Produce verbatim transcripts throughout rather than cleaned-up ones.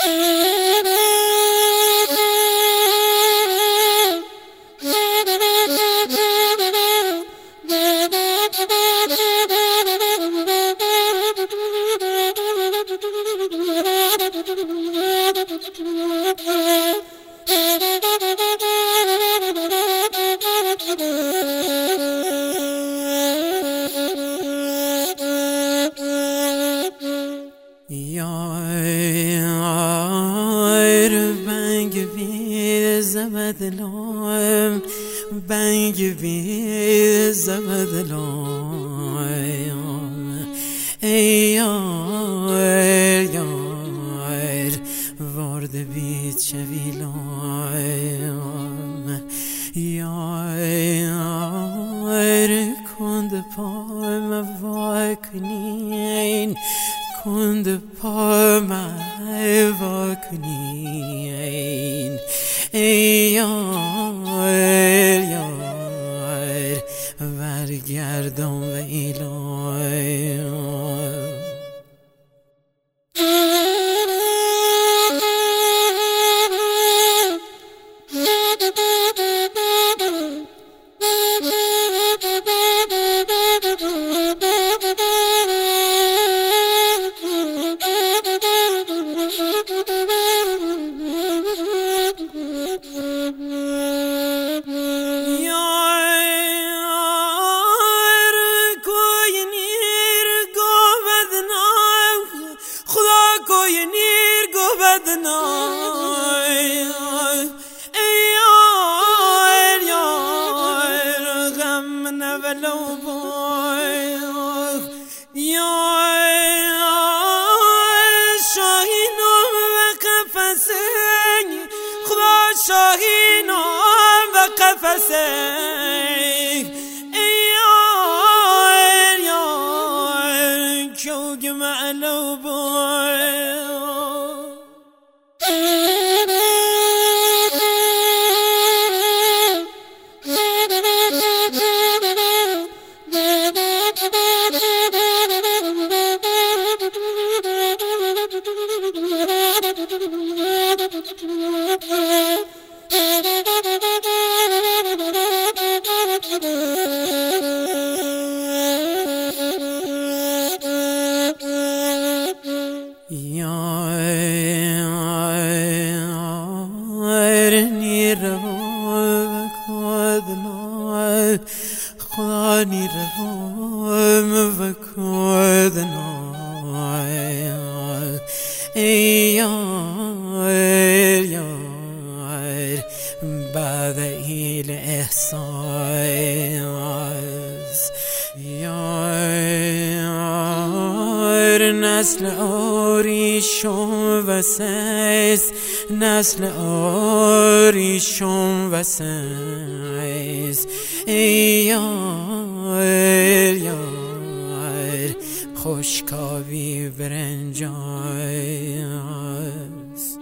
یار بنگ بی زبدلم بنگ بی زبدلم ای یار یار وارد بی چویلم یار کند پام واکنین کند پام واکنین ای یار یار برگردم ویلام شاهینم و قفسه ای یار یار کوگ معلو بای خدا نیروم و کدنا ای یار یار بعد ایل احساس یار نسل آریشم و سیس نسل آریشم و سیس ای یار یار خوشکاوی برنجاز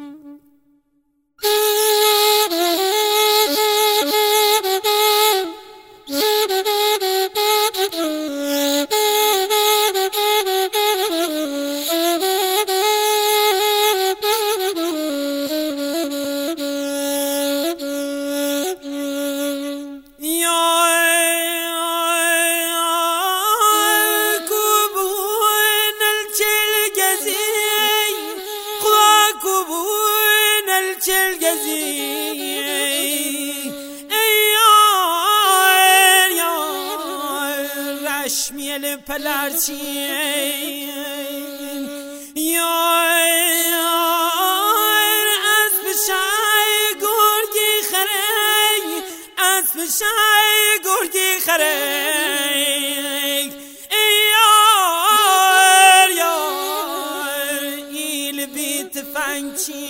رشمیل پلرچی یار از بشای گرگی خرگ از بشای گرگی خرگ یار یار ایل بیت فنچی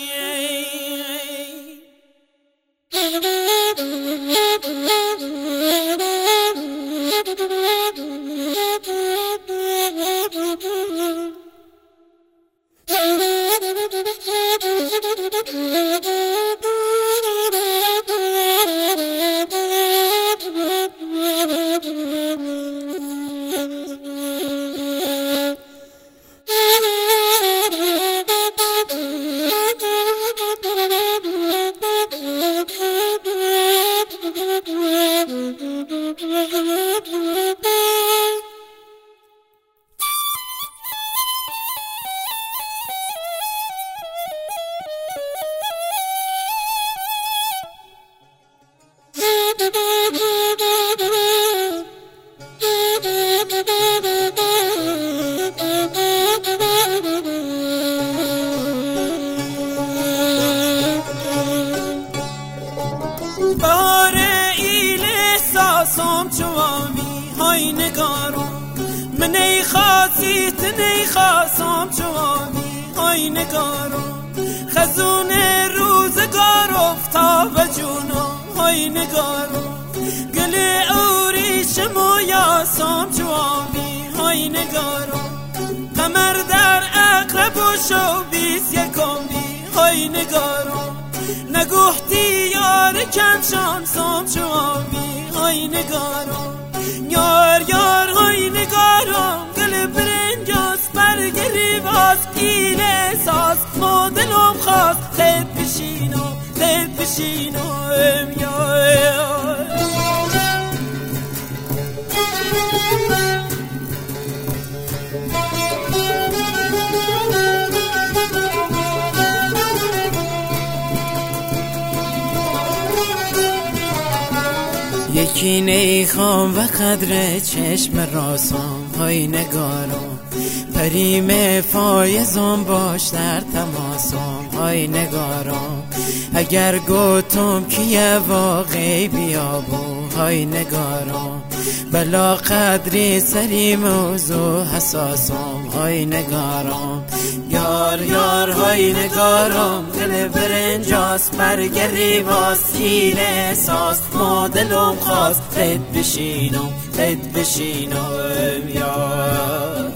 خواستیت نیخواستم چوانی های نگارم خزون روزگار افتاب جونا های نگارم گل اوریش مویاسم چوانی های نگارم قمر در اقرب و شوبیس یکمی های نگارم نگوحتی یار کم شانسم چوانی های نگارم یار یار های نگارم گل برنجاس برگری باز این احساس مدلم خواست خد بشینم خد بشینم یار یکی نیخوام و قدر چشم راسم های نگارم پریم فایزم باش در تماسم های نگارم اگر گوتم کیه واقعی بیابو های نگارم بلا قدری سری موضوع حساسم های نگارم یار یار های نگارم دل برنجاس برگری واسیل احساس مدلم خواست خد بشینم خد بشینم یار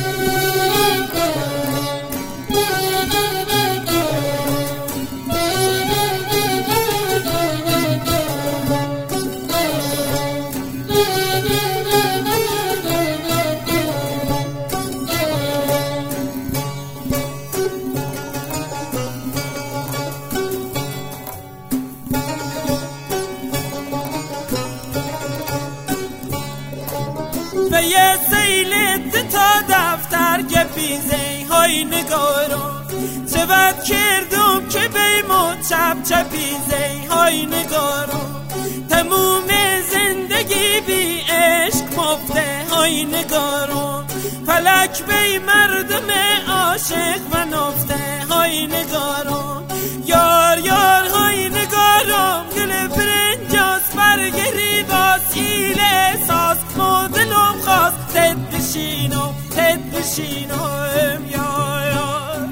به یه سیلت تا دفتر گپیزه های نگارم چه بد کردم که بیمون چپ چپیزه های نگارم تموم زندگی بی عشق مفته های نگارم فلک بی مردم عاشق و نفته های نگارم یار یار های نگارم گل برنجاس برگری واسیل احساس مدلم خواست خد بشینم خد بشینم یا یار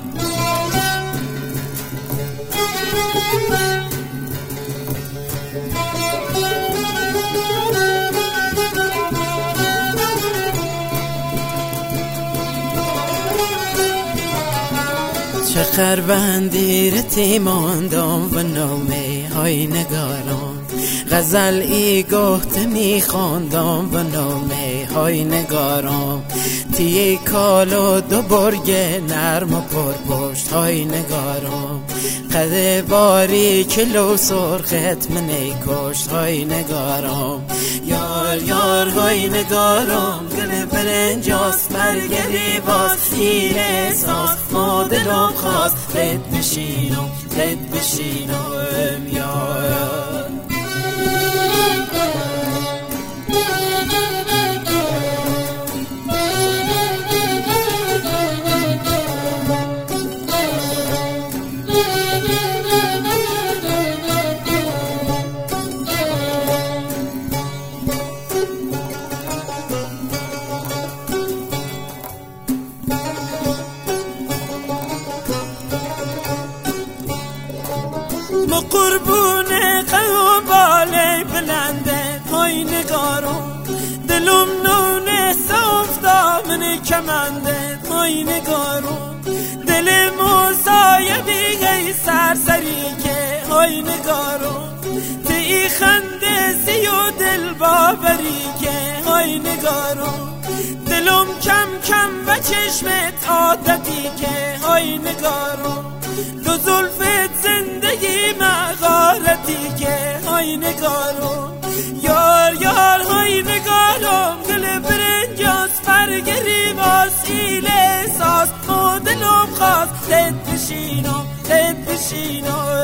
چه خربندی رتی ماندم و نومه های نگارم غزل ای گفت می خواندم و نومه های نگارم تی کالو دو برگ نرم و پرپشت های نگارم قده باری کلو سرخت منی کشت های نگارم یار یار های نگارم گل برنجاس برگری واسیل احساس مدلم خواست خد بشینم خد بشینم یار مو قربون قهوه بالی بلنده های نگارم دلم نونه سفتا من کمنده های نگارم دل موسای بیگی سرسری که های نگارم تی خنده سی و دل بابری که های نگارم دلم کم کم و چشمت عادتی که های نگارم دو زلفت زندگی مغارتی که های نگارم یار یار های نگارم گل برنجاس برگری واسیل احساس مدلم خواست خد بشینم خد بشینم